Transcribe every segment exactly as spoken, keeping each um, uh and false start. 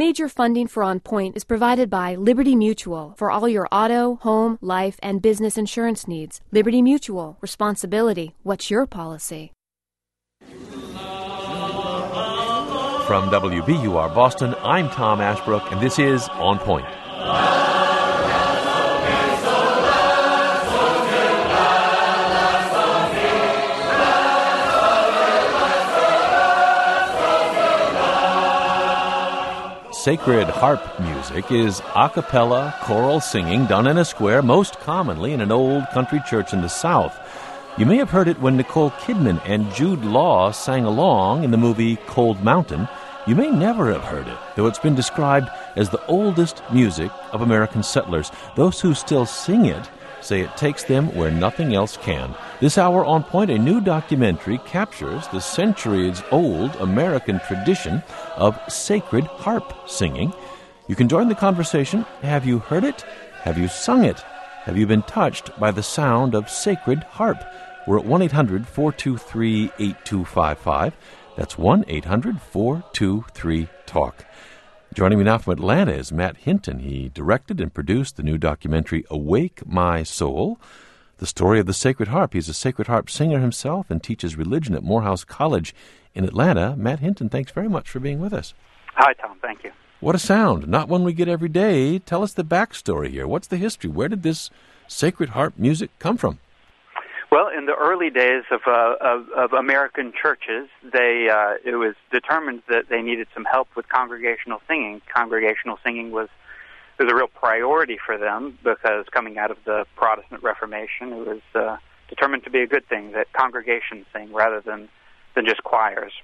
Major funding for On Point is provided by Liberty Mutual for all your auto, home, life, and business insurance needs. Liberty Mutual. Responsibility. What's your policy? From W B U R Boston, I'm Tom Ashbrook, and this is On Point. Sacred harp music is a cappella choral singing done in a square, most commonly in an old country church in the South. You may have heard it when Nicole Kidman and Jude Law sang along in the movie Cold Mountain. You may never have heard it, though it's been described as the oldest music of American settlers. Those who still sing it say it takes them where nothing else can. This hour on Point, a new documentary captures the centuries-old American tradition of sacred harp singing. You can join the conversation. Have you heard it? Have you sung it? Have you been touched by the sound of sacred harp? We're at one eight hundred four two three eight two five five. That's one eight hundred four two three talk. Joining me now from Atlanta is Matt Hinton. He directed and produced the new documentary Awake My Soul, the story of the sacred harp. He's a sacred harp singer himself and teaches religion at Morehouse College in Atlanta. Matt Hinton, thanks very much for being with us. Hi, Tom. Thank you. What a sound. Not one we get every day. Tell us the backstory here. What's the history? Where did this sacred harp music come from? Well, in the early days of uh, of, of American churches, they uh, it was determined that they needed some help with congregational singing. Congregational singing was was a real priority for them because coming out of the Protestant Reformation, it was uh, determined to be a good thing that congregations sing rather than than just choirs.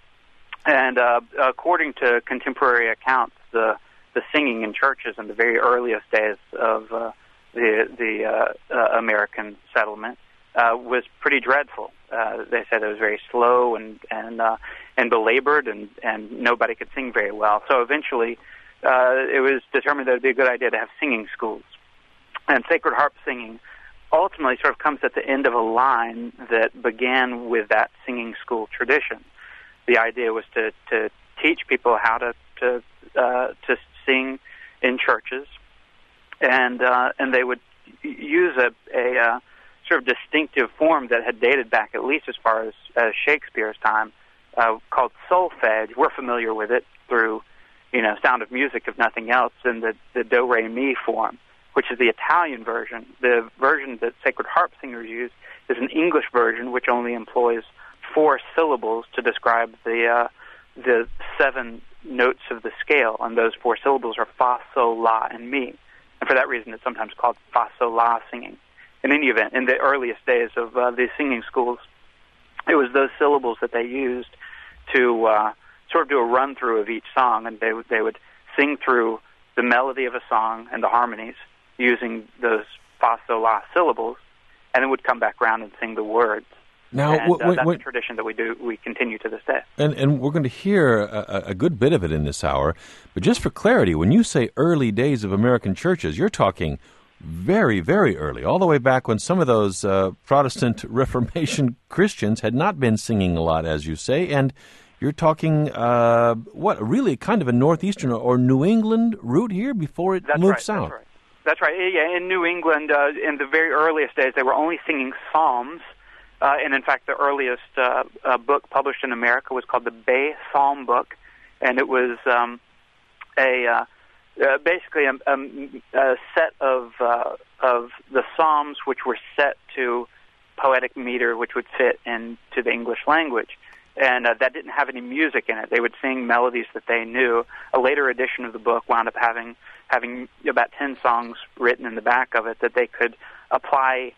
And uh, according to contemporary accounts, the the singing in churches in the very earliest days of uh, the the uh, uh, American settlement Uh, was pretty dreadful. Uh, they said it was very slow and and uh, and belabored, and, and nobody could sing very well. So eventually, uh, it was determined that it would be a good idea to have singing schools. And sacred harp singing ultimately sort of comes at the end of a line that began with that singing school tradition. The idea was to, to teach people how to to uh, to sing in churches, and uh, and they would use a a uh, sort of distinctive form that had dated back at least as far as, as Shakespeare's time, uh, called solfege. We're familiar with it through, you know, Sound of Music, if nothing else, in the, the do-re-mi form, which is the Italian version. The version that sacred harp singers use is an English version, which only employs four syllables to describe the uh, the seven notes of the scale, and those four syllables are fa, sol, la, and mi. And for that reason, it's sometimes called fa, sol, la singing. In any event, in the earliest days of uh, these singing schools, it was those syllables that they used to uh, sort of do a run-through of each song, and they would, they would sing through the melody of a song and the harmonies using those fa, sol, la syllables, and then would come back around and sing the words. Now, and, wait, uh, that's wait, a tradition that we do. We continue to this day. And, and we're going to hear a, a good bit of it in this hour, but just for clarity, when you say early days of American churches, you're talking very, very early, all the way back when some of those uh, Protestant Reformation Christians had not been singing a lot, as you say, and you're talking, uh, what, really kind of a northeastern or New England route here before it that's moved right, south. That's right. That's right. Yeah, in New England, uh, in the very earliest days, they were only singing psalms, uh, and in fact, the earliest uh, uh, book published in America was called the Bay Psalm Book, and it was um, a... Uh, Uh, basically, a, a, a set of uh, of the Psalms which were set to poetic meter, which would fit into the English language, and uh, that didn't have any music in it. They would sing melodies that they knew. A later edition of the book wound up having having about ten songs written in the back of it that they could apply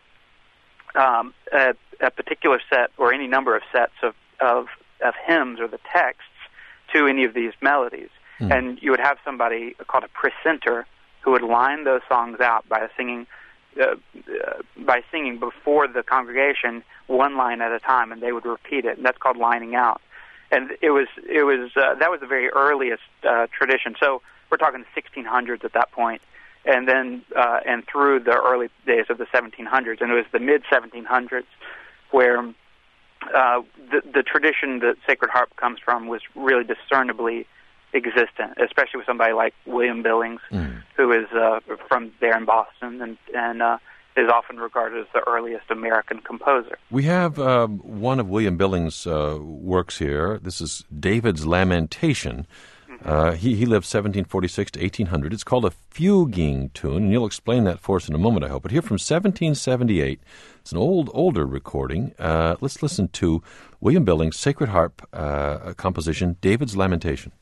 um, a, a particular set or any number of sets of, of of hymns or the texts to any of these melodies. Mm. And you would have somebody called a precentor who would line those songs out by singing uh, uh, by singing before the congregation one line at a time, and they would repeat it. And that's called lining out. And it was it was uh, that was the very earliest uh, tradition. So we're talking sixteen hundreds at that point, and then uh, and through the early days of the seventeen hundreds, and it was the mid seventeen hundreds where uh, the the tradition that sacred harp comes from was really discernibly existent, especially with somebody like William Billings, mm. who is uh, from there in Boston and, and uh, is often regarded as the earliest American composer. We have um, one of William Billings' uh, works here. This is David's Lamentation. Mm-hmm. Uh, he, he lived seventeen forty-six to eighteen hundred. It's called a fuguing tune, and you'll explain that for us in a moment, I hope. But here from seventeen seventy-eight, it's an old, older recording. Uh, let's listen to William Billings' Sacred Harp uh, composition, David's Lamentation.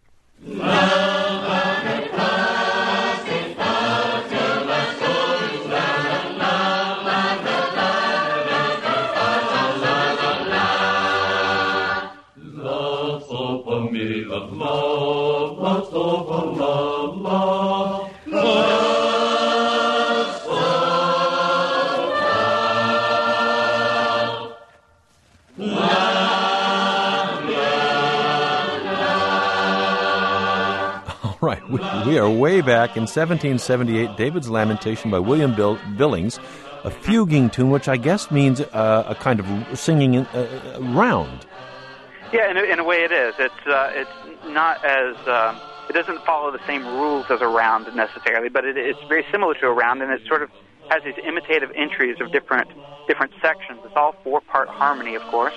Right, we, we are way back in seventeen seventy-eight, David's Lamentation by William Bill, Billings, a fuguing tune, which I guess means uh, a kind of singing in, uh, round. Yeah, in a, in a way it is. It's uh, it's not as uh, it doesn't follow the same rules as a round necessarily, but it, it's very similar to a round, and it sort of has these imitative entries of different different sections. It's all four part harmony, of course,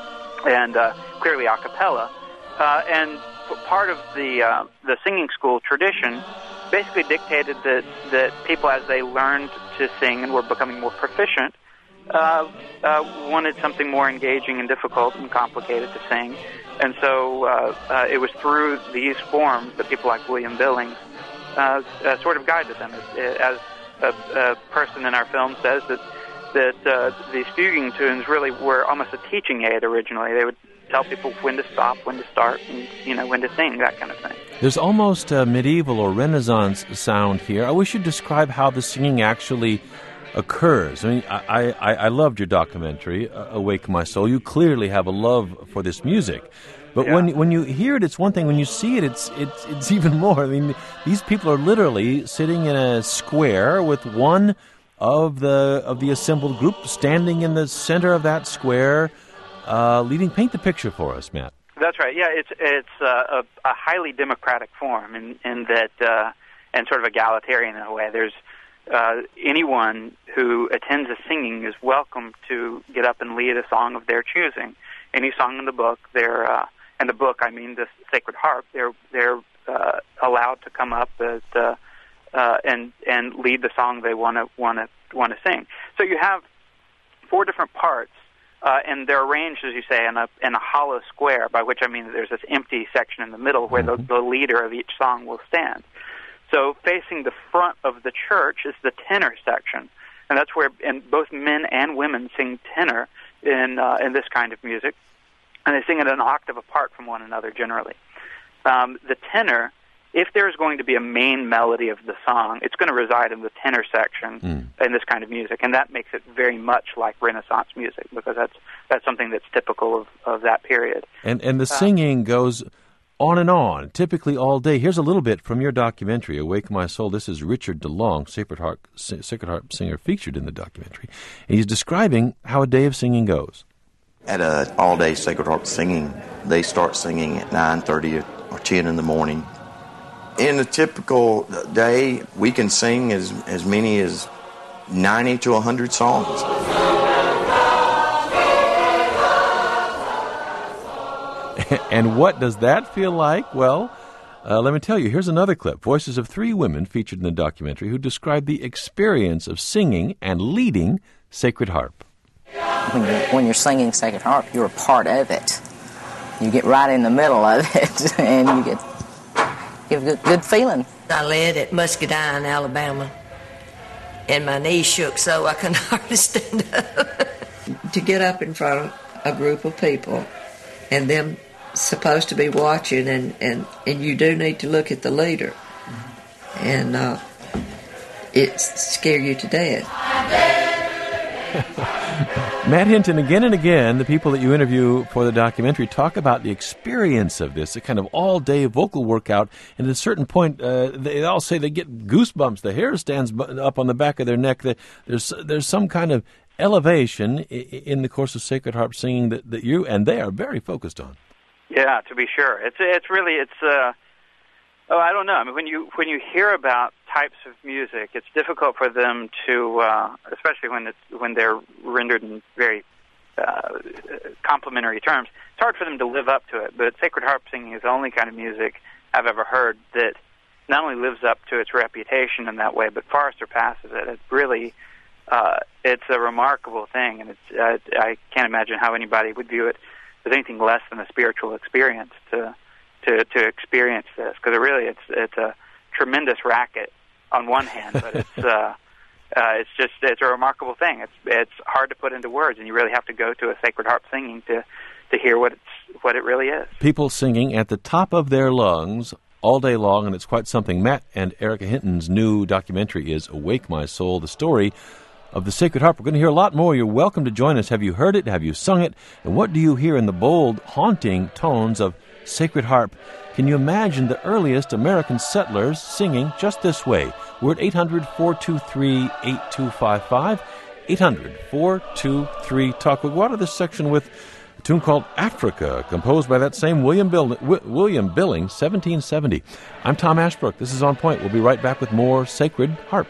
and uh, clearly a cappella, uh, and part of the uh, the singing school tradition basically dictated that, that people, as they learned to sing and were becoming more proficient, uh, uh, wanted something more engaging and difficult and complicated to sing. And so uh, uh, it was through these forms that people like William Billings uh, uh, sort of guided them. As a, a person in our film says, that, that uh, these fuguing tunes really were almost a teaching aid originally. They would tell people when to stop, when to start, and, you know, when to sing, that kind of thing. There's almost a medieval or Renaissance sound here. I wish you'd describe how the singing actually occurs. I mean, I, I, I loved your documentary, uh, Awake My Soul. You clearly have a love for this music. But yeah. when when you hear it, it's one thing. When you see it, it's it's it's even more. I mean, these people are literally sitting in a square with one of the of the assembled group standing in the center of that square, Uh, leading, paint the picture for us, Matt. That's right. Yeah, it's it's uh, a, a highly democratic form in, in that, uh, and sort of egalitarian in a way. There's uh, anyone who attends a singing is welcome to get up and lead a song of their choosing. Any song in the book, they're uh, and the book, I mean, the Sacred Harp. They're they're uh, allowed to come up at, uh, uh, and and lead the song they want to want to want to sing. So you have four different parts. Uh, and they're arranged, as you say, in a in a hollow square, by which I mean that there's this empty section in the middle where mm-hmm. the, the leader of each song will stand. So facing the front of the church is the tenor section, and that's where and both men and women sing tenor in uh, in this kind of music, and they sing at an octave apart from one another generally. Um, the tenor, if there's going to be a main melody of the song, it's going to reside in the tenor section mm. in this kind of music, and that makes it very much like Renaissance music, because that's that's something that's typical of, of that period. And and the uh, singing goes on and on, typically all day. Here's a little bit from your documentary, Awake My Soul. This is Richard DeLong, Sacred Harp, Sacred Harp singer, featured in the documentary, and he's describing how a day of singing goes. At a all-day Sacred Harp singing, they start singing at nine thirty or ten in the morning. In a typical day, we can sing as, as many as ninety to one hundred songs. And what does that feel like? Well, uh, let me tell you, here's another clip. Voices of three women featured in the documentary who describe the experience of singing and leading Sacred Harp. When you're, when you're singing Sacred Harp, you're a part of it. You get right in the middle of it, and you get... Give a good, good feeling. I led at Muscadine, Alabama, and my knees shook so I couldn't hardly stand up. To get up in front of a group of people and them supposed to be watching, and, and, and you do need to look at the leader. And uh, it scares you to death. Matt Hinton, again and again, the people that you interview for the documentary talk about the experience of this, a kind of all-day vocal workout, and at a certain point, uh, they all say they get goosebumps. The hair stands up on the back of their neck. There's there's some kind of elevation in the course of Sacred Harp singing that, that you and they are very focused on. Yeah, to be sure. It's it's really it's. Uh, oh, I don't know. I mean, when you when you hear about types of music, it's difficult for them to, uh, especially when it's when they're rendered in very uh, complimentary terms. It's hard for them to live up to it. But sacred harp singing is the only kind of music I've ever heard that not only lives up to its reputation in that way, but far surpasses it. It's really, uh, it's a remarkable thing, and it's uh, I can't imagine how anybody would view it as anything less than a spiritual experience to to, to experience this, because it really it's it's a tremendous racket on one hand, but it's uh, uh, it's just it's a remarkable thing. It's it's hard to put into words, and you really have to go to a sacred harp singing to to hear what it's what it really is. People singing at the top of their lungs all day long, and it's quite something. Matt and Erica Hinton's new documentary is Awake My Soul, the story of the sacred harp. We're going to hear a lot more. You're welcome to join us. Have you heard it? Have you sung it? And what do you hear in the bold, haunting tones of sacred harp? Can you imagine the earliest American settlers singing just this way? We're at eight hundred, four two three, eight two five five, eight hundred, four two three, talk. We'll go out of this section with a tune called Africa, composed by that same William, Bill- w- William Billings, seventeen seventy. I'm Tom Ashbrook. This is On Point. We'll be right back with more Sacred Harp.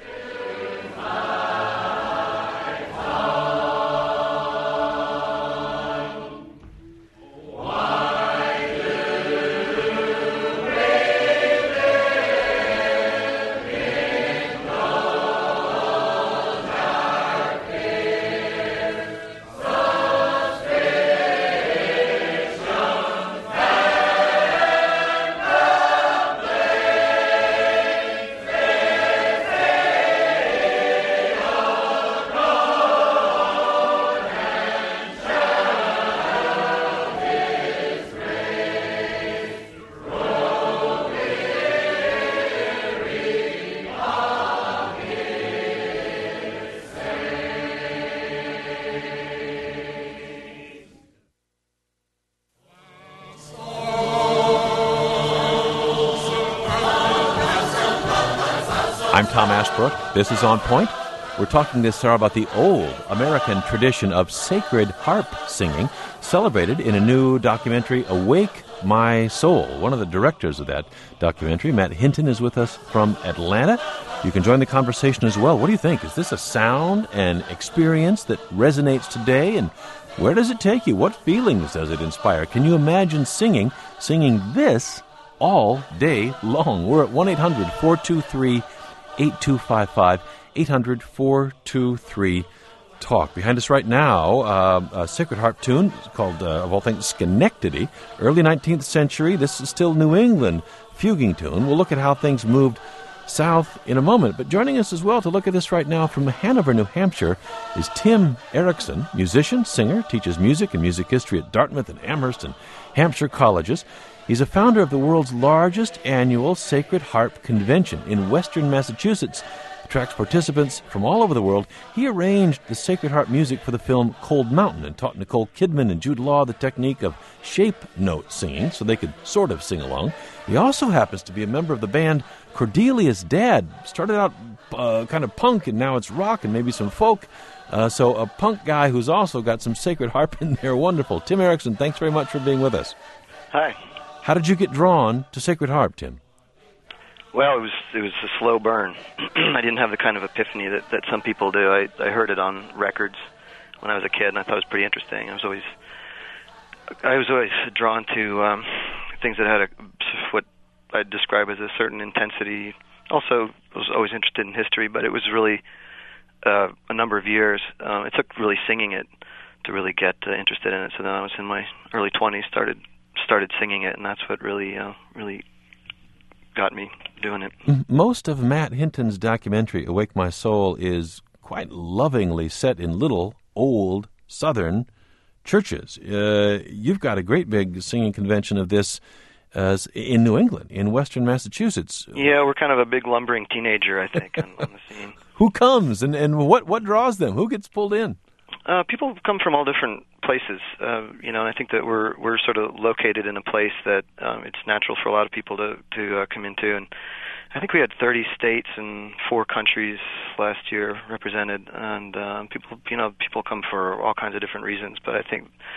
I'm Tom Ashbrook. This is On Point. We're talking this hour about the old American tradition of sacred harp singing, celebrated in a new documentary, Awake My Soul. One of the directors of that documentary, Matt Hinton, is with us from Atlanta. You can join the conversation as well. What do you think? Is this a sound and experience that resonates today? And where does it take you? What feelings does it inspire? Can you imagine singing, singing this all day long? We're at one eight hundred, four two three, eight two five five, eight hundred, four two three, talk. Behind us right now, uh, a sacred harp tune called, uh, of all things, Schenectady, early nineteenth century. This is still New England fuguing tune. We'll look at how things moved south in a moment. But joining us as well to look at this right now from Hanover, New Hampshire, is Tim Erickson, musician, singer, teaches music and music history at Dartmouth and Amherst and Hampshire colleges. He's a founder of the world's largest annual Sacred Harp Convention in western Massachusetts. Attracts participants from all over the world. He arranged the sacred harp music for the film Cold Mountain and taught Nicole Kidman and Jude Law the technique of shape note singing so they could sort of sing along. He also happens to be a member of the band Cordelia's Dad. Started out uh, kind of punk, and now it's rock and maybe some folk. Uh, so a punk guy who's also got some sacred harp in there. Wonderful. Tim Erickson, thanks very much for being with us. Hi. How did you get drawn to sacred harp, Tim? Well, it was it was a slow burn. I didn't have the kind of epiphany that, that some people do. I, I heard it on records when I was a kid, and I thought it was pretty interesting. I was always I was always drawn to um, things that had a, what I'd describe as a certain intensity. Also, I was always interested in history, but it was really uh, a number of years. Um, it took really singing it to really get uh, interested in it. So then I was in my early twenties, started started singing it, and that's what really uh, really got me doing it. Most of Matt Hinton's documentary, Awake My Soul, is quite lovingly set in little, old, southern churches. Uh, you've got a great big singing convention of this uh, in New England, in western Massachusetts. Yeah, we're kind of a big lumbering teenager, I think, on, on the scene. Who comes, and, and what, what draws them? Who gets pulled in? Uh, people come from all different places, uh, you know, and I think that we're we're sort of located in a place that um, it's natural for a lot of people to to uh, come into, and I think we had thirty states and four countries last year represented, and uh, people, you know, people come for all kinds of different reasons, but I think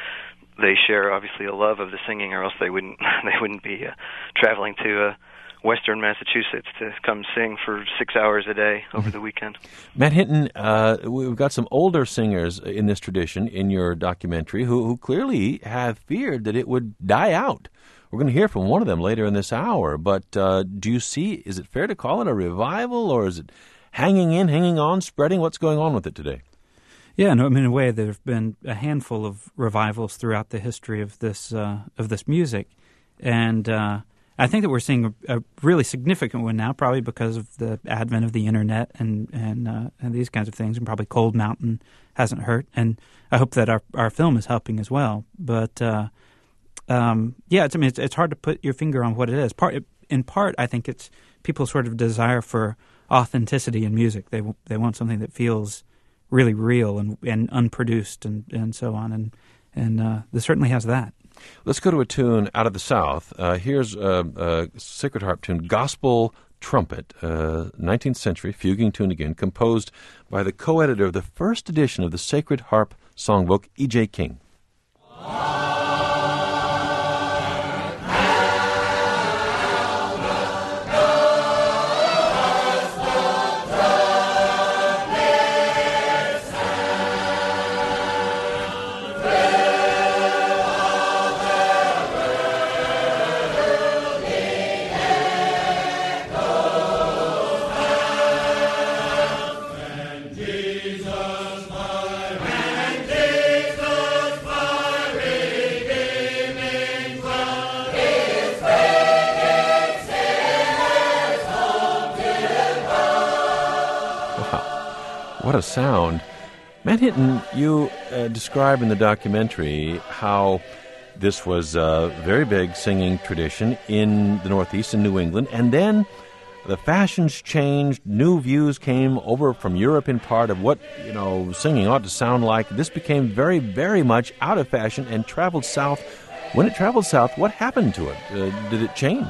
they share obviously a love of the singing, or else they wouldn't they wouldn't be uh, traveling to uh, Western Massachusetts to come sing for six hours a day over the weekend. Matt Hinton, uh, we've got some older singers in this tradition in your documentary who, who clearly have feared that it would die out. We're going to hear from one of them later in this hour, but uh, do you see, is it fair to call it a revival, or is it hanging in, hanging on, spreading? What's going on with it today? Yeah, no, I mean, in a way, there have been a handful of revivals throughout the history of this uh, of this music, and uh, I think that we're seeing a, a really significant one now, probably because of the advent of the internet and and uh, and these kinds of things, and probably Cold Mountain hasn't hurt, and I hope that our our film is helping as well. But uh, um, yeah, it's, I mean, it's, it's hard to put your finger on what it is. Part in part, I think it's people's sort of desire for authenticity in music. They they want something that feels really real and, and unproduced and, and so on, and and uh, this certainly has that. Let's go to a tune out of the South. Uh, here's a, a Sacred Harp tune, Gospel Trumpet, uh, nineteenth century fuguing tune again, composed by the co-editor of the first edition of the Sacred Harp Songbook, E J. King. What a sound. Matt Hinton, you uh, describe in the documentary how this was a very big singing tradition in the Northeast, in New England, and then the fashions changed, new views came over from Europe in part of what, you know, singing ought to sound like. This became very, very much out of fashion and traveled south. When it traveled south, what happened to it? Uh, did it change?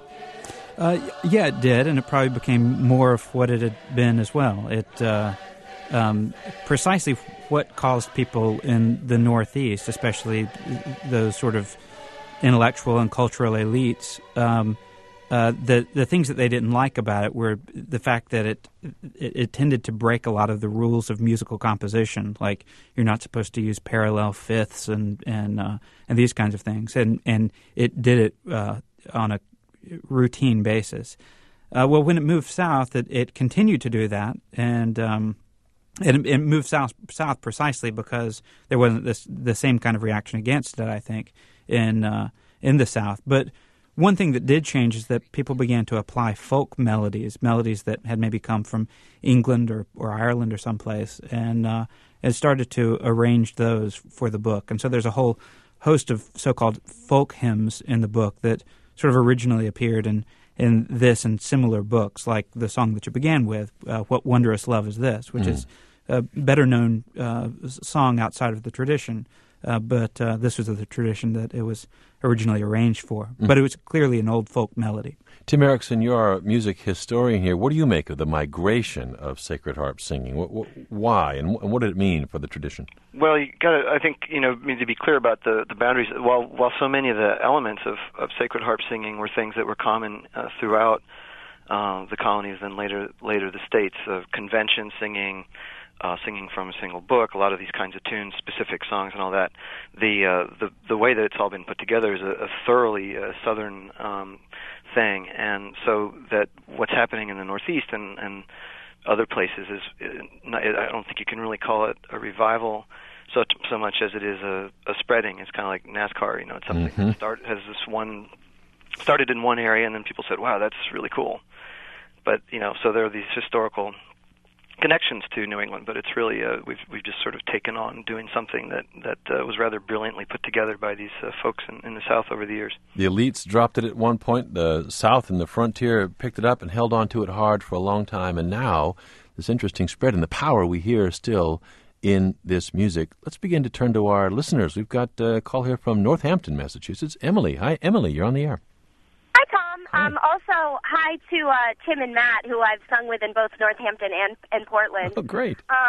Uh, yeah, it did, and it probably became more of what it had been as well. It uh, um, precisely what caused people in the Northeast, especially those sort of intellectual and cultural elites, um, uh, the the things that they didn't like about it were the fact that it, it it tended to break a lot of the rules of musical composition, like you're not supposed to use parallel fifths and and uh, and these kinds of things, and and it did it uh, on a routine basis. Uh, well, when it moved south, it, it continued to do that, and um, it, it moved south south precisely because there wasn't this the same kind of reaction against it, I think, in uh, in the South. But one thing that did change is that people began to apply folk melodies, melodies that had maybe come from England or, or Ireland or someplace, and uh, it started to arrange those for the book. And so there's a whole host of so-called folk hymns in the book that sort of originally appeared in, in this and similar books, like the song that you began with, uh, What Wondrous Love Is This, which mm. is a better-known uh, song outside of the tradition, uh, but uh, this was the tradition that it was originally arranged for. Mm. But it was clearly an old folk melody. Tim Erickson, you're a music historian here. What do you make of the migration of sacred harp singing? What, what, why, and, and what did it mean for the tradition? Well, you got I think, you know, need to be clear about the, the boundaries. While while so many of the elements of, of sacred harp singing were things that were common uh, throughout uh, the colonies and later later the states, of convention singing, uh, singing from a single book, a lot of these kinds of tunes, specific songs, and all that. The uh, the the way that it's all been put together is a, a thoroughly uh, southern um, thing, and so that what's happening in the Northeast and, and other places is, not, I don't think you can really call it a revival so so much as it is a, a spreading. It's kind of like NASCAR, you know. It's something mm-hmm. that start has this one started in one area, and then people said, "Wow, that's really cool." But you know, so there are these historical connections to New England, but it's really uh, we've we've just sort of taken on doing something that that uh, was rather brilliantly put together by these uh, folks in, in the South over the years. The elites dropped it at one point. The South and the frontier picked it up and held on to it hard for a long time, and now this interesting spread and the power we hear still in this music. Let's begin to turn to our listeners. We've got a call here from Northampton, Massachusetts. Emily. Hi, Emily. You're on the air. Hi, Tom. Hi. Um, also, hi to uh, Tim and Matt, who I've sung with in both Northampton and, and Portland. Oh, great. Um,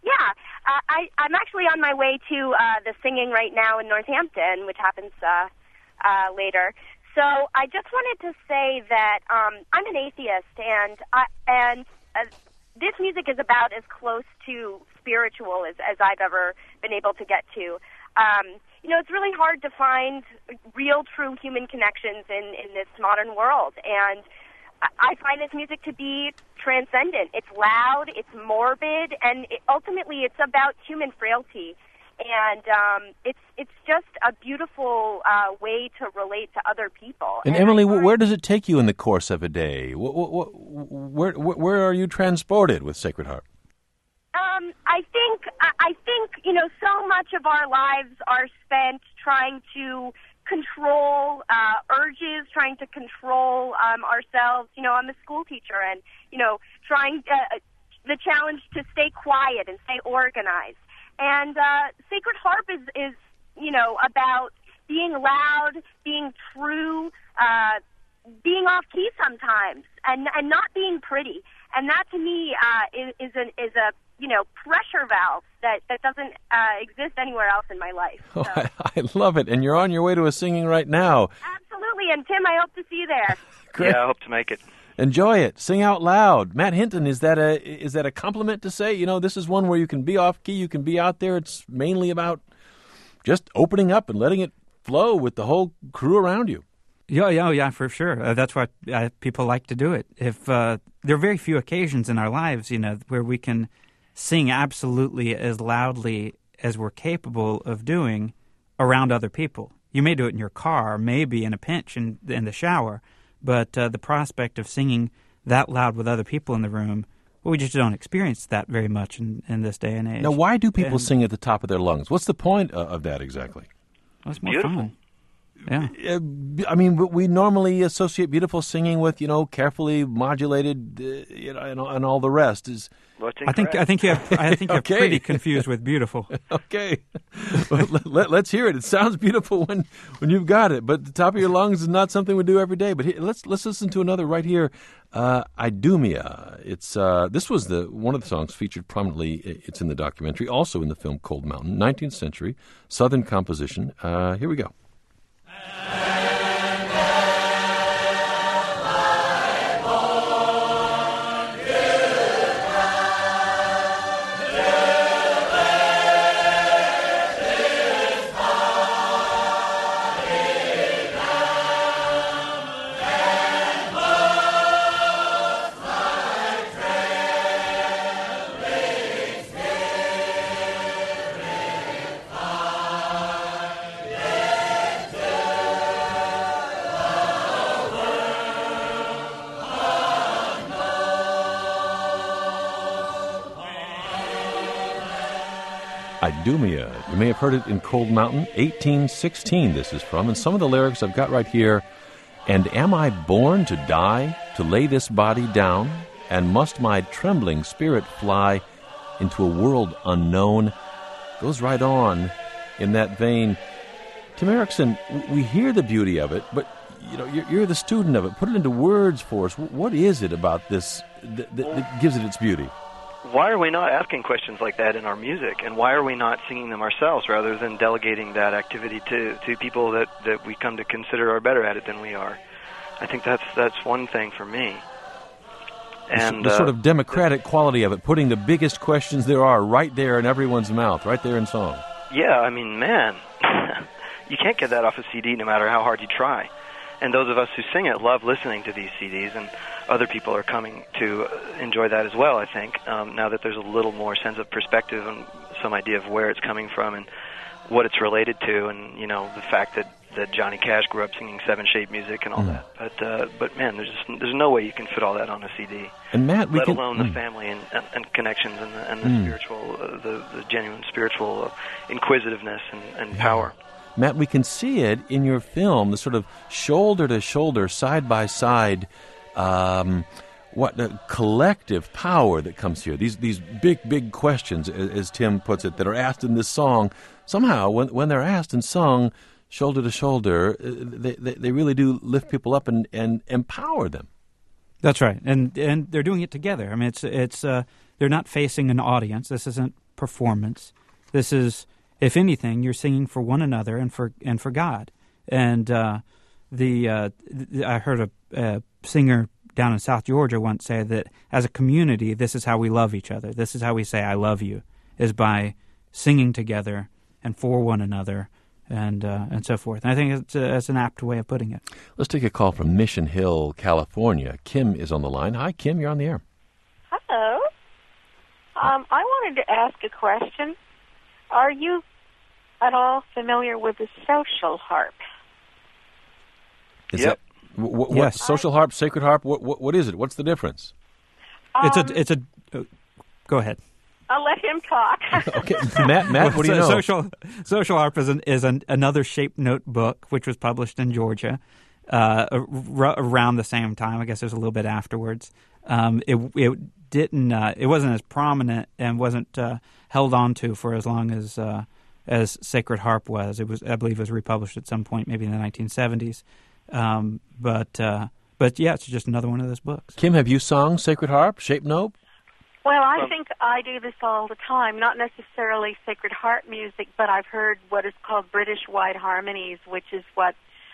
Yeah, uh, I, I'm actually on my way to uh, the singing right now in Northampton, which happens uh, uh, later. So I just wanted to say that um, I'm an atheist, and I, and uh, this music is about as close to spiritual as, as I've ever been able to get to. Um, you know, it's really hard to find real, true human connections in, in this modern world, and I find this music to be transcendent. It's loud, it's morbid, and it, ultimately it's about human frailty. And um, it's it's just a beautiful uh, way to relate to other people. And, and Emily, find, where does it take you in the course of a day? Wh- wh- wh- where, where, where are you transported with Sacred Harp? Um, I think I think you know so much of our lives are spent trying to control uh, urges, trying to control um, ourselves. You know, I'm a school teacher, and you know, trying uh, the challenge to stay quiet and stay organized. And uh, Sacred Harp is, is, you know, about being loud, being true, uh, being off key sometimes, and and not being pretty. And that to me uh, is is, an, is a you know pressure valve that that doesn't uh, exist anywhere else in my life. So. Oh, I, I love it. And you're on your way to a singing right now. Absolutely. And Tim, I hope to see you there. Great. Yeah, I hope to make it. Enjoy it. Sing out loud. Matt Hinton, is that a is that a compliment to say, you know, this is one where you can be off key, you can be out there. It's mainly about just opening up and letting it flow with the whole crew around you. Yeah, yeah, yeah, for sure. Uh, that's why uh, people like to do it. If uh, there are very few occasions in our lives, you know, where we can sing absolutely as loudly as we're capable of doing around other people. You may do it in your car, maybe in a pinch in, in the shower, but uh, the prospect of singing that loud with other people in the room, well, we just don't experience that very much in, in this day and age. Now, why do people and, sing at the top of their lungs? What's the point uh, of that exactly? Well, it's more Beautiful. fun. Yeah. Uh, I mean, we normally associate beautiful singing with, you know, carefully modulated, uh, you know, and, and all the rest. Is What's I think I think you have I think you're Okay. pretty confused with beautiful. okay. Well, let, let, let's hear it. It sounds beautiful when, when you've got it, but the top of your lungs is not something we do every day. But here, let's let's listen to another right here. Uh, Idumea. It's uh, this was the one of the songs featured prominently. It's in the documentary, also in the film Cold Mountain, nineteenth century Southern composition. Uh, here we go. Idumea. You may have heard it in Cold Mountain, eighteen sixteen this is from, and some of the lyrics I've got right here. And am I born to die, to lay this body down, and must my trembling spirit fly into a world unknown? Goes right on in that vein. Tim Erickson, we hear the beauty of it, but you know, you're, you're the student of it. Put it into words for us. What is it about this that, that, that gives it its beauty? Why are we not asking questions like that in our music, and why are we not singing them ourselves rather than delegating that activity to, to people that, that we come to consider are better at it than we are? I think that's that's one thing for me. And the, the uh, sort of democratic quality of it, putting the biggest questions there are right there in everyone's mouth, right there in song. Yeah, I mean, man, you can't get that off a C D no matter how hard you try. And those of us who sing it love listening to these C Ds, and other people are coming to enjoy that as well, I think, um, now that there's a little more sense of perspective and some idea of where it's coming from and what it's related to, and, you know, the fact that, that Johnny Cash grew up singing seven-shape music and all mm. that. But, uh, but man, there's just, there's no way you can fit all that on a C D. And Matt, we let can, alone mm. the family and, and, and connections and the, and the mm. spiritual, uh, the, the genuine spiritual uh, inquisitiveness and, and yeah. power. Matt, we can see it in your film, the sort of shoulder-to-shoulder, side-by-side, um, what the collective power that comes here. These these big, big questions, as Tim puts it, that are asked in this song. Somehow, when when they're asked and sung shoulder-to-shoulder, they, they, they really do lift people up and, and empower them. That's right, and and they're doing it together. I mean, it's it's uh, they're not facing an audience. This isn't performance. This is, if anything, you're singing for one another and for and for God. And uh, the uh, th- I heard a, a singer down in South Georgia once say that as a community, this is how we love each other. This is how we say "I love you," is by singing together and for one another, and uh, and so forth. And I think it's, a, it's an apt way of putting it. Let's take a call from Mission Hill, California. Kim is on the line. Hi, Kim. You're on the air. Hello. Um, I wanted to ask a question. Are you at all familiar with the social harp? Is yep. That, w- w- yes. Social harp, sacred harp. What, what what is it? What's the difference? Um, It's a it's a. Uh, go ahead. I'll let him talk. Okay, Matt. Matt, what do you know? Social social harp is an, is an, another shaped note book which was published in Georgia uh, r- around the same time. I guess it was a little bit afterwards. Um, it it didn't. Uh, it wasn't as prominent and wasn't uh, held on to for as long as uh, as Sacred Harp was. It was, I believe, it was republished at some point, maybe in the nineteen seventies. Um, but uh, but yeah, it's just another one of those books. Kim, have you sung Sacred Harp, shaped note? Well, I think I do this all the time, not necessarily Sacred Heart music, but I've heard what is called British Wide Harmonies, which is what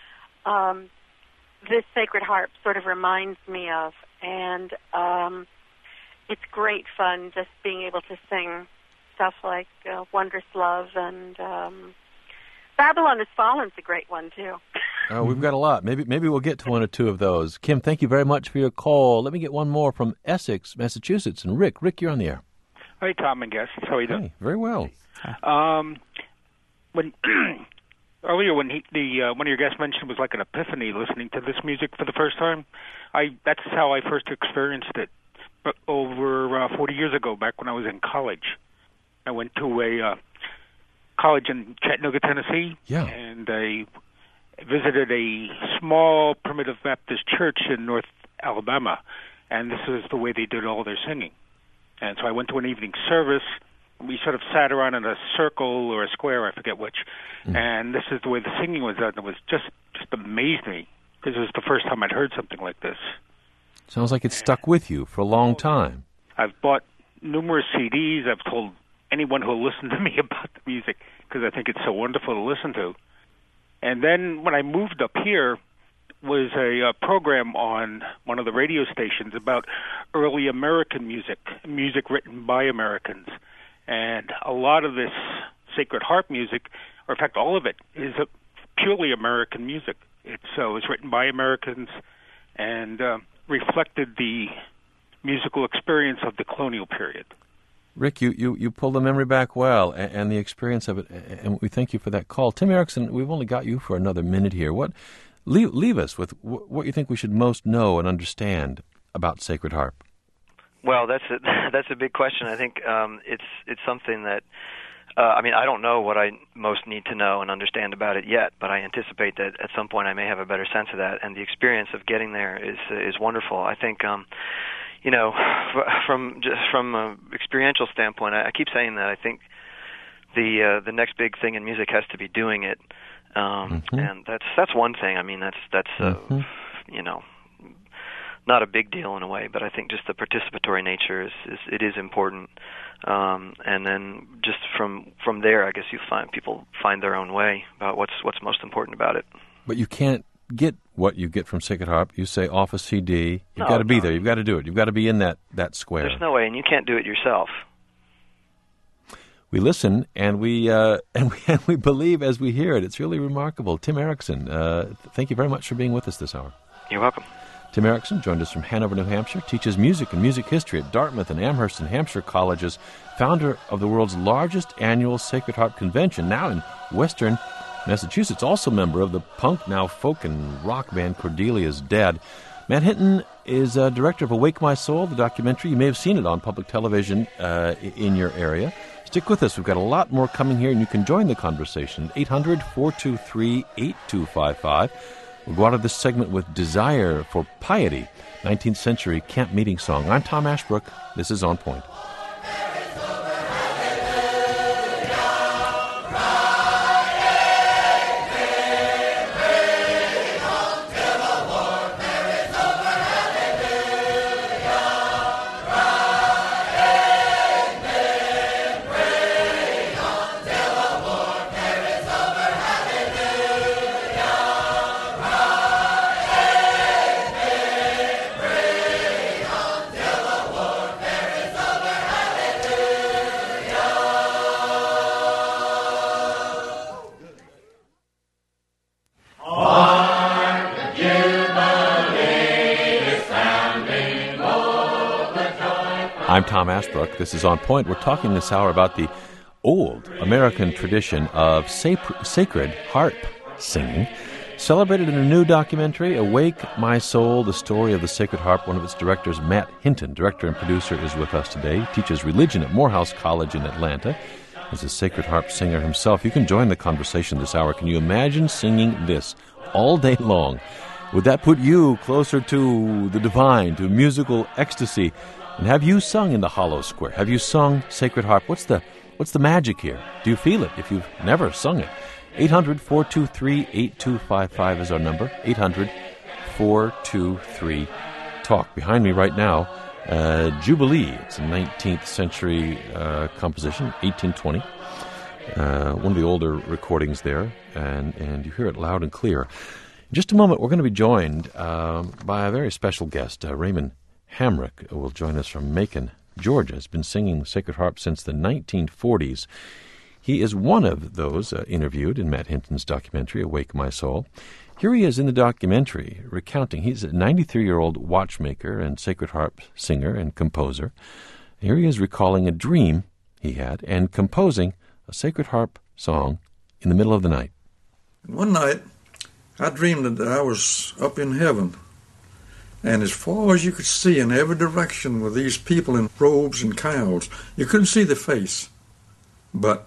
um, this Sacred Harp sort of reminds me of. And um, it's great fun just being able to sing stuff like uh, Wondrous Love, and um, Babylon Has Fallen's a great one, too. Uh, we've got a lot. Maybe maybe we'll get to one or two of those. Kim, thank you very much for your call. Let me get one more from Essex, Massachusetts. And Rick, Rick, you're on the air. Hi, Tom and guests. How are you doing? Hey, very well. Um, when earlier, when he, the uh, one of your guests mentioned was like an epiphany listening to this music for the first time, I that's how I first experienced it. But over uh, forty years ago, back when I was in college, I went to a uh, college in Chattanooga, Tennessee, yeah. and I visited a small primitive Baptist church in North Alabama, and this is the way they did all their singing. And so I went to an evening service. We sort of sat around in a circle or a square, I forget which, mm. and this is the way the singing was done. It was just, just amazed me, because it was the first time I'd heard something like this. Sounds like it stuck with you for a long time. I've bought numerous C Ds. I've told anyone who will listen to me about the music, because I think it's so wonderful to listen to. And then when I moved up here, was a uh, program on one of the radio stations about early American music, music written by Americans. And a lot of this Sacred Harp music, or in fact all of it, is a purely American music. It's, uh, it was written by Americans and uh, reflected the musical experience of the colonial period. Rick, you, you, you pulled the memory back well, and, and the experience of it, and we thank you for that call. Tim Erickson, we've only got you for another minute here. What leave, leave us with what you think we should most know and understand about Sacred Harp. Well, that's a, that's a big question. I think um, it's it's something that, uh, I mean, I don't know what I most need to know and understand about it yet, but I anticipate that at some point I may have a better sense of that, and the experience of getting there is is wonderful. I think... Um, You know, from just from an experiential standpoint, I, I keep saying that I think the uh, the next big thing in music has to be doing it, um, mm-hmm. and that's that's one thing. I mean, that's that's uh, mm-hmm. you know, not a big deal in a way, but I think just the participatory nature is, is it is important, um, and then just from from there, I guess you find people find their own way about what's what's most important about it. But you can't get what you get from Sacred Harp. You say off a C D. You've no, got to be no. there. You've got to do it. You've got to be in that, that square. There's no way, and you can't do it yourself. We listen, and we uh, and we and we believe as we hear it. It's really remarkable. Tim Erickson, uh, thank you very much for being with us this hour. You're welcome. Tim Erickson joined us from Hanover, New Hampshire, teaches music and music history at Dartmouth and Amherst and Hampshire colleges, founder of the world's largest annual Sacred Harp convention, now in Western Massachusetts, also member of the punk, now folk and rock band Cordelia's Dead. Matt Hinton is uh, director of Awake My Soul, the documentary. You may have seen it on public television uh, in your area. Stick with us. We've got a lot more coming here, and you can join the conversation. eight hundred, four two three, eight two five five. We'll go out of this segment with Desire for Piety, nineteenth century camp meeting song. I'm Tom Ashbrook. This is On Point. I'm Tom Ashbrook. This is On Point. We're talking this hour about the old American tradition of sac- sacred harp singing, celebrated in a new documentary, Awake My Soul, the story of the Sacred Harp. One of its directors, Matt Hinton, director and producer, is with us today. He teaches religion at Morehouse College in Atlanta. As a sacred harp singer himself, you can join the conversation this hour. Can you imagine singing this all day long? Would that put you closer to the divine, to musical ecstasy? And have you sung in the hollow square? Have you sung sacred harp? What's the what's the magic here? Do you feel it if you've never sung it? eight hundred, four two three, eight two five five is our number. eight hundred, four two three, talk. Behind me right now, uh, Jubilee. It's a nineteenth century uh, composition, eighteen twenty. Uh, one of the older recordings there, and, and you hear it loud and clear. In just a moment, we're going to be joined um, by a very special guest, uh, Raymond Hamrick, who will join us from Macon, Georgia. Has been singing the sacred harp since the nineteen forties. He is one of those uh, interviewed in Matt Hinton's documentary, Awake My Soul. Here he is in the documentary recounting. He's a ninety-three-year-old watchmaker and sacred harp singer and composer. Here he is recalling a dream he had and composing a sacred harp song in the middle of the night. One night, I dreamed that I was up in heaven. And as far as you could see in every direction were these people in robes and cowls. You couldn't see the face, but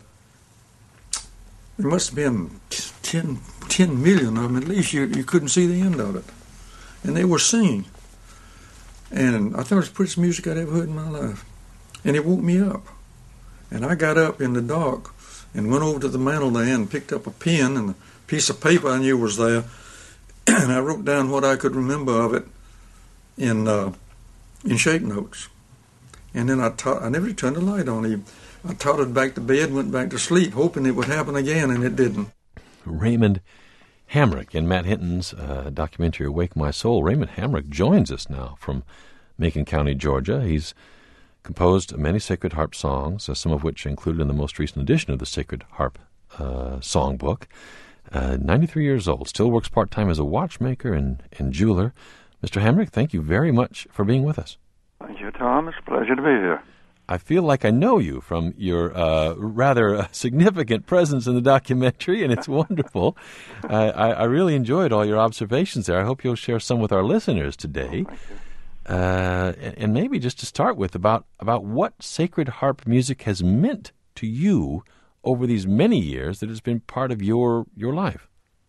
there must have been ten, ten million of them at least. You, you couldn't see the end of it. And they were singing. And I thought it was the prettiest music I'd ever heard in my life. And it woke me up. And I got up in the dark and went over to the mantel there and picked up a pen and a piece of paper I knew was there. And I wrote down what I could remember of it in uh, in shape notes. And then I ta- I never turned the light on. I tottered back to bed, went back to sleep, hoping it would happen again, and it didn't. Raymond Hamrick in Matt Hinton's uh, documentary, Awake My Soul. Raymond Hamrick joins us now from Macon County, Georgia. He's composed many sacred harp songs, uh, some of which are included in the most recent edition of the Sacred Harp uh, Songbook. Uh, ninety-three years old, still works part-time as a watchmaker and, and jeweler. Mister Hamrick, thank you very much for being with us. Thank you, Tom. It's a pleasure to be here. I feel like I know you from your uh, rather uh, significant presence in the documentary, and it's wonderful. uh, I, I really enjoyed all your observations there. I hope you'll share some with our listeners today. Oh, uh, and maybe just to start with, about, about what sacred harp music has meant to you over these many years that has been part of your, your life.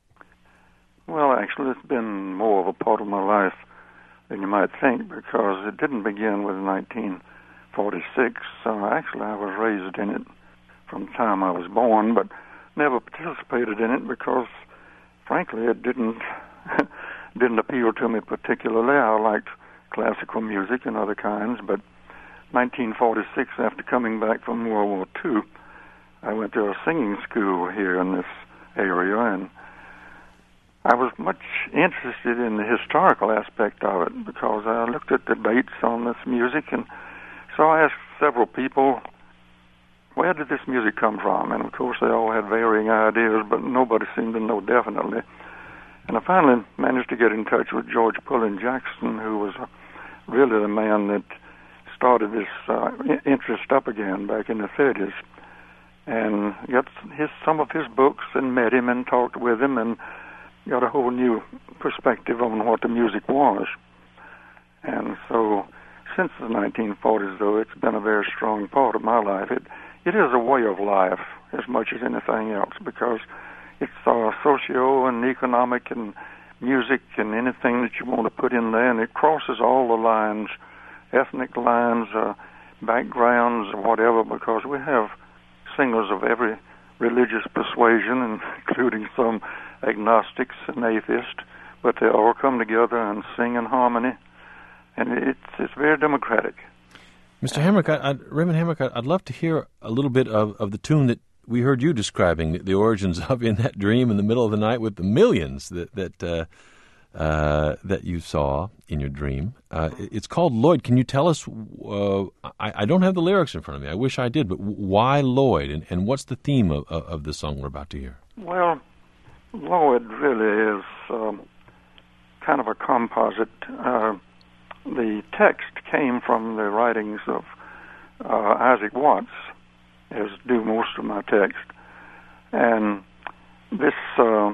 Well, actually, it's been more of a part of my life than you might think, because it didn't begin with nineteen forty-six. So actually, I was raised in it from the time I was born, but never participated in it because, frankly, it didn't didn't appeal to me particularly. I liked classical music and other kinds, but nineteen forty-six, after coming back from World War Two, I went to a singing school here in this area, and I was much interested in the historical aspect of it because I looked at debates on this music, and so I asked several people, where did this music come from? And of course they all had varying ideas, but nobody seemed to know definitely. And I finally managed to get in touch with George Pullen Jackson, who was really the man that started this uh, interest up again back in the thirties. And got his, some of his books and met him and talked with him and got a whole new perspective on what the music was. And so since the nineteen forties, though, it's been a very strong part of my life. It it is a way of life as much as anything else, because it's uh, socio and economic and music and anything that you want to put in there, and it crosses all the lines, ethnic lines, uh, backgrounds, whatever, because we have singers of every religious persuasion, including some agnostics and atheists, but they all come together and sing in harmony, and it's it's very democratic. Mister Hamrick, I, I'd, Raymond Hamrick, I'd love to hear a little bit of, of the tune that we heard you describing, the, the origins of in that dream in the middle of the night with the millions that that uh, uh, that you saw in your dream. Uh, it's called Lloyd. Can you tell us, uh, I, I don't have the lyrics in front of me, I wish I did, but why Lloyd, and, and what's the theme of, of the song we're about to hear? Well, Lloyd really is um, kind of a composite. Uh, the text came from the writings of uh, Isaac Watts, as do most of my text. And this, uh,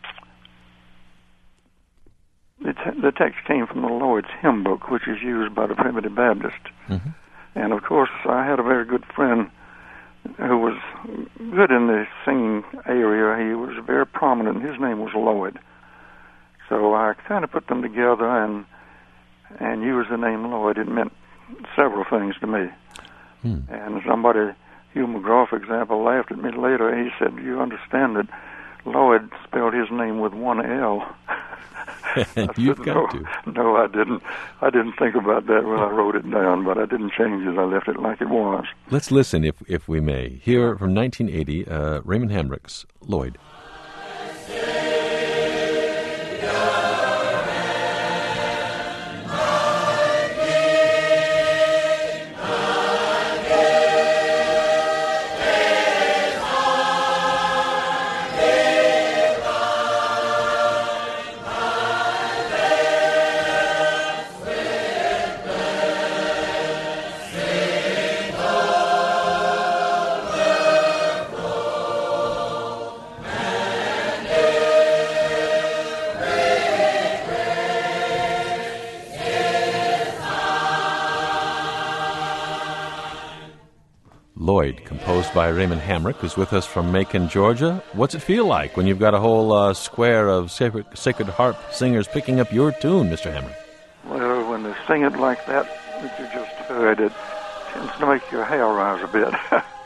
the, te- the text came from the Lloyd's Hymn Book, which is used by the Primitive Baptist. Mm-hmm. And of course, I had a very good friend who was good in the singing area. He was very prominent. His name was Lloyd. So I kind of put them together and and used the name Lloyd. It meant several things to me. Hmm. And somebody, Hugh McGraw, for example, laughed at me later. He said, "You understand that Lloyd spelled his name with one L." You've said, got no, to. No, I didn't. I didn't think about that when I wrote it down, but I didn't change it. I left it like it was. Let's listen, if if we may. Here from nineteen eighty, uh, Raymond Hamrick's Lloyd. Lloyd, composed by Raymond Hamrick, is with us from Macon, Georgia. What's it feel like when you've got a whole uh, square of sacred, sacred harp singers picking up your tune, Mister Hamrick? Well, when they sing it like that, that you just heard, it tends to make your hair rise a bit.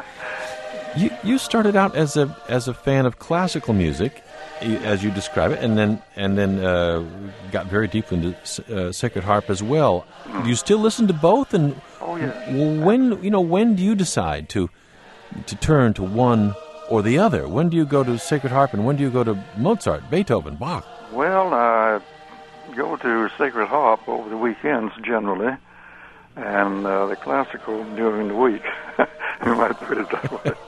you you started out as a as a fan of classical music, as you describe it, and then and then uh, got very deep into uh, sacred harp as well. Mm. Do you still listen to both? And oh yeah. When you know when do you decide to to turn to one or the other? When do you go to sacred harp, and when do you go to Mozart, Beethoven, Bach? Well, I go to sacred harp over the weekends generally, and uh, the classical during the week. You might put it that way.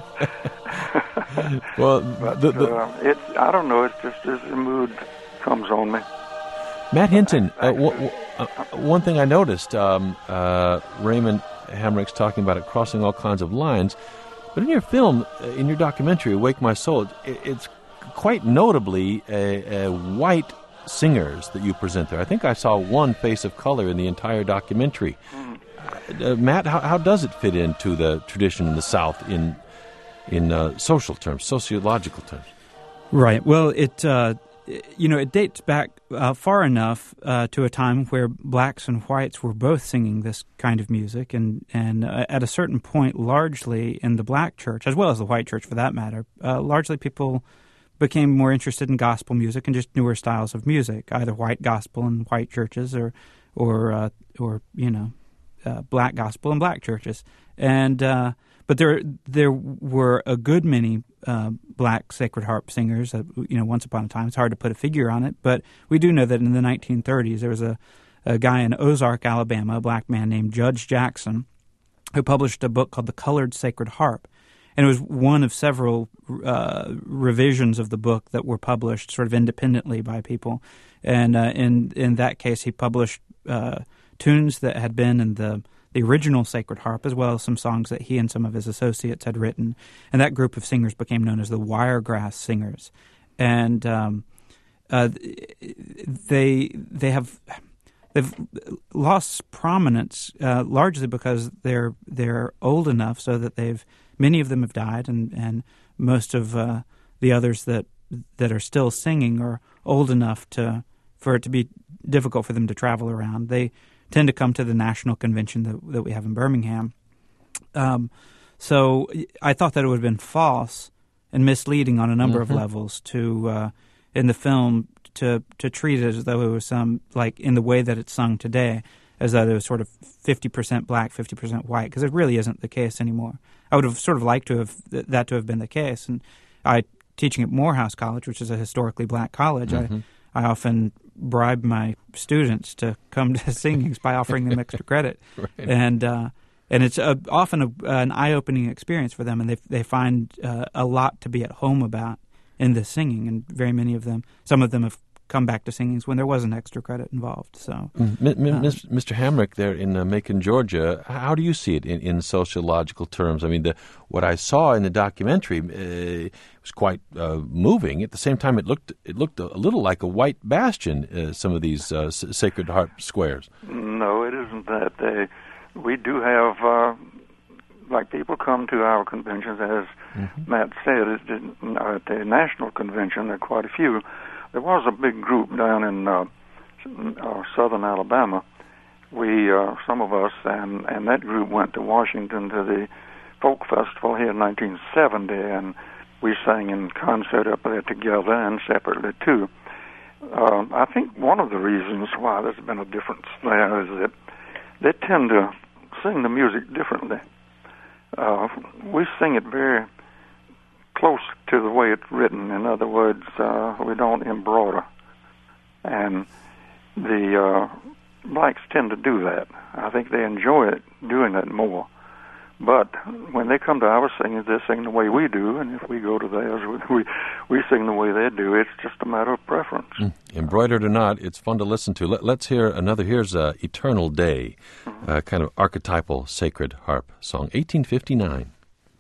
Well, but the, the, uh, it's I don't know. It's just as the mood comes on me. Matt Hinton, uh, w- w- uh, one thing I noticed, um, uh, Raymond Hamrick's talking about it crossing all kinds of lines, but in your film, in your documentary, Wake My Soul, it, it's quite notably a, a white singers that you present there. I think I saw one face of color in the entire documentary. Mm. Uh, Matt, how, how does it fit into the tradition in the South in in uh, social terms, sociological terms? Right. Well, it uh, you know it dates back uh, far enough uh, to a time where blacks and whites were both singing this kind of music, and and uh, at a certain point, largely in the black church as well as the white church, for that matter, uh, largely people became more interested in gospel music and just newer styles of music, either white gospel in white churches or or uh, or you know uh, black gospel in black churches, and. Uh, But there, there were a good many uh, black sacred harp singers. Uh, you know, once upon a time, it's hard to put a figure on it, but we do know that in the nineteen thirties there was a, a guy in Ozark, Alabama, a black man named Judge Jackson, who published a book called The Colored Sacred Harp, and it was one of several uh, revisions of the book that were published sort of independently by people. And uh, in in that case, he published uh, tunes that had been in the the original Sacred Harp, as well as some songs that he and some of his associates had written. And that group of singers became known as the Wiregrass Singers. And um, uh, they they have they've lost prominence uh, largely because they're they're old enough so that they've many of them have died, and, and most of uh, the others that that are still singing are old enough to for it to be difficult for them to travel around. They tend to come to the national convention that, that we have in Birmingham. Um, so I thought that it would have been false and misleading on a number mm-hmm. of levels to, uh, in the film, to to treat it as though it was some, like in the way that it's sung today, as though it was sort of fifty percent black, fifty percent white, because it really isn't the case anymore. I would have sort of liked to have that to have been the case. And I, teaching at Morehouse College, which is a historically black college, mm-hmm. I I often bribe my students to come to singings by offering them extra credit, right. and uh, and it's a, often a, an eye-opening experience for them, and they they find uh, a lot to be at home about in this singing, and very many of them, some of them have come back to singings when there was an extra credit involved. So, M- M- uh, Mister Hamrick, there in uh, Macon, Georgia, how do you see it in, in sociological terms? I mean, the, what I saw in the documentary uh, was quite uh, moving. At the same time, it looked it looked a little like a white bastion. Uh, some of these uh, s- Sacred Harp squares. No, it isn't that. They, we do have, uh, like, people come to our conventions, as mm-hmm. Matt said, it did, uh, at the national convention, there are quite a few. There was a big group down in uh, uh, southern Alabama. We, uh, some of us, and, and that group went to Washington to the Folk Festival here in nineteen seventy, and we sang in concert up there together and separately, too. Uh, I think one of the reasons why there's been a difference there is that they tend to sing the music differently. Uh, we sing it very close to the way it's written. In other words, uh, we don't embroider. And the uh, blacks tend to do that. I think they enjoy it, doing that more. But when they come to our singing, they sing the way we do, and if we go to theirs, we we sing the way they do. It's just a matter of preference. Mm. Embroidered or not, it's fun to listen to. Let, let's hear another. Here's uh, Eternal Day, mm-hmm. uh, kind of archetypal Sacred Harp song, eighteen fifty-nine.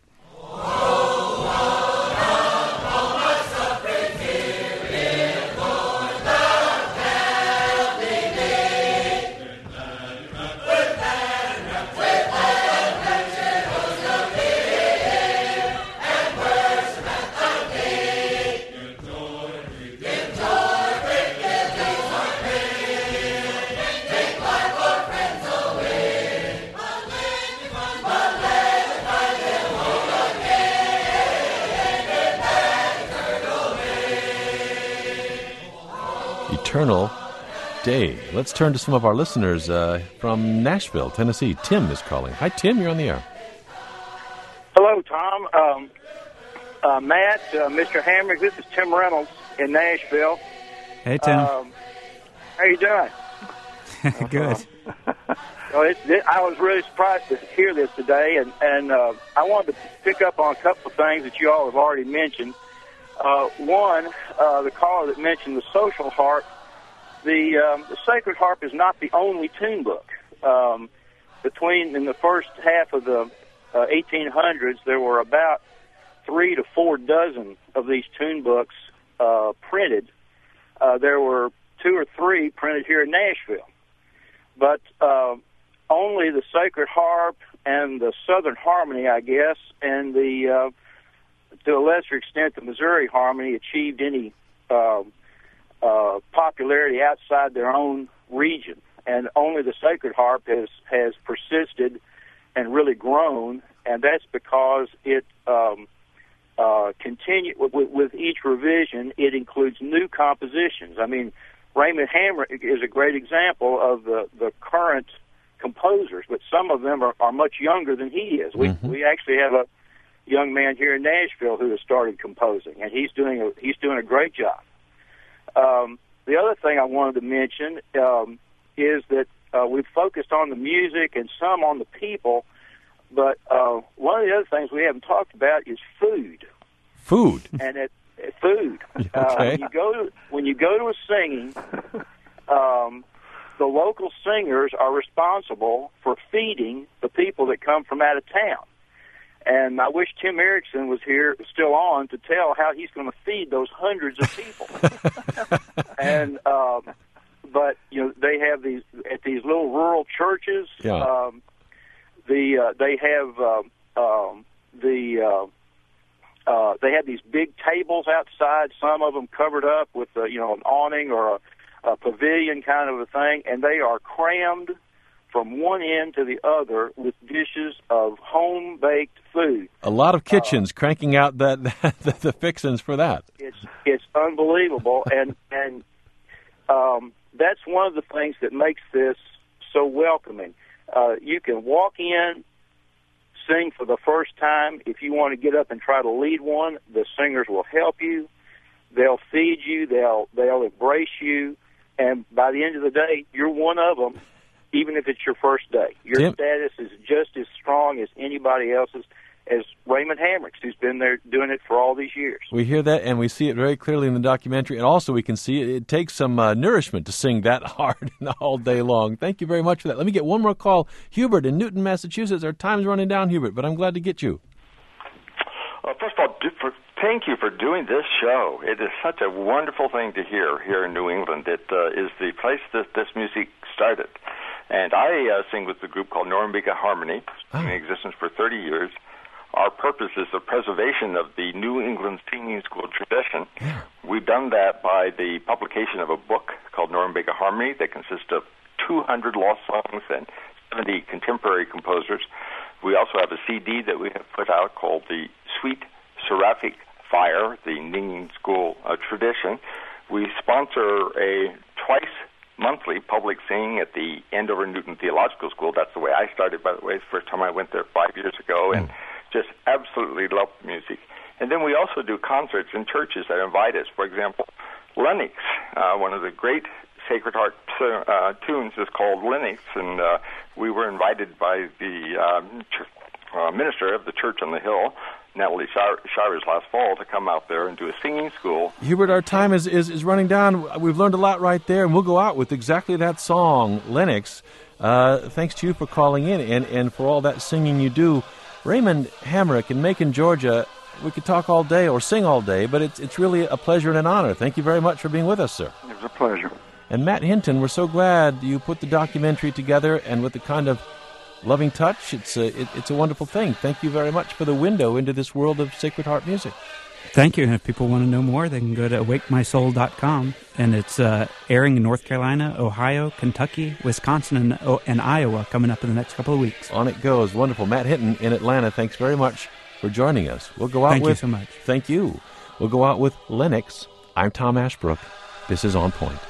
Eternal Day. Let's turn to some of our listeners uh, from Nashville, Tennessee. Tim is calling. Hi, Tim. You're on the air. Hello, Tom. Um, uh, Matt, uh, Mister Hamrick. This is Tim Reynolds in Nashville. Hey, Tim. Um, how you doing? Good. Well, it's, it, I was really surprised to hear this today, and, and uh, I wanted to pick up on a couple of things that you all have already mentioned. Uh, one, uh, the caller that mentioned the social harp. The, um, the Sacred Harp is not the only tune book. Um, between in the first half of the uh, eighteen hundreds, there were about three to four dozen of these tune books uh, printed. Uh, there were two or three printed here in Nashville, but uh, only the Sacred Harp and the Southern Harmony, I guess, and the uh, to a lesser extent the Missouri Harmony achieved any uh, uh, popularity outside their own region, and only the Sacred Harp has has persisted and really grown, and that's because it um, uh, continue with, with each revision. It includes new compositions. I mean, Raymond Hamrick is a great example of the, the current composers, but some of them are, are much younger than he is. We mm-hmm. we actually have a young man here in Nashville who has started composing, and he's doing a he's doing a great job. Um, the other thing I wanted to mention um, is that uh, we've focused on the music and some on the people, but uh, one of the other things we haven't talked about is food. Food. And it, it food. Okay. Uh, when you go to when you go to a singing, um, the local singers are responsible for feeding the people that come from out of town. And I wish Tim Erickson was here, still on, to tell how he's going to feed those hundreds of people. and um, but you know they have these at these little rural churches. Yeah. Um, the uh, they have um, um, the uh, uh, they have these big tables outside. Some of them covered up with uh, you know an awning or a, a pavilion kind of a thing, and they are crammed from one end to the other with dishes of home-baked food. A lot of kitchens uh, cranking out that, that the, the fixins for that. It's it's unbelievable, and and um, that's one of the things that makes this so welcoming. Uh, you can walk in, sing for the first time. If you want to get up and try to lead one, the singers will help you. They'll feed you. They'll they'll embrace you, and by the end of the day, you're one of them. Even if it's your first day, your Tim, status is just as strong as anybody else's, as Raymond Hamricks, who's been there doing it for all these years. We hear that, and we see it very clearly in the documentary, and also we can see it, it takes some uh, nourishment to sing that hard and all day long. Thank you very much for that. Let me get one more call. Hubert in Newton, Massachusetts. Our time's running down, Hubert, but I'm glad to get you. Uh, first of all, do, for, thank you for doing this show. It is such a wonderful thing to hear here in New England. It uh, is the place that this music started. And I uh, sing with a group called Norumbega Harmony, oh. in existence for thirty years. Our purpose is the preservation of the New England singing school tradition. Yeah. We've done that by the publication of a book called Norumbega Harmony that consists of two hundred lost songs and seventy contemporary composers. We also have a C D that we have put out called the Sweet Seraphic Fire, the singing school uh, tradition. We sponsor a twice monthly public singing at the Andover Newton Theological School. That's the way I started, by the way. It's the first time I went there five years ago, and just absolutely love music. And then we also do concerts in churches that invite us. For example, Lennox, uh, one of the great Sacred Heart uh, tunes is called Lennox, and uh, we were invited by the um, ch- uh, minister of the Church on the Hill, Natalie Shires, last fall to come out there and do a singing school. Hubert, our time is, is, is running down. We've learned a lot right there, and we'll go out with exactly that song, Lennox. Uh, thanks to you for calling in and, and for all that singing you do. Raymond Hamrick in Macon, Georgia, we could talk all day or sing all day, but it's, it's really a pleasure and an honor. Thank you very much for being with us, sir. It was a pleasure. And Matt Hinton, we're so glad you put the documentary together, and with the kind of loving touch, it's a, it, it's a wonderful thing. Thank you very much for the window into this world of Sacred Heart music. Thank you. And if people want to know more, they can go to awake my soul dot com. And it's uh, airing in North Carolina, Ohio, Kentucky, Wisconsin, and, oh, and Iowa coming up in the next couple of weeks. On it goes. Wonderful. Matt Hinton in Atlanta, thanks very much for joining us. We'll go out Thank with... you so much. Thank you. We'll go out with Lennox. I'm Tom Ashbrook. This is On Point.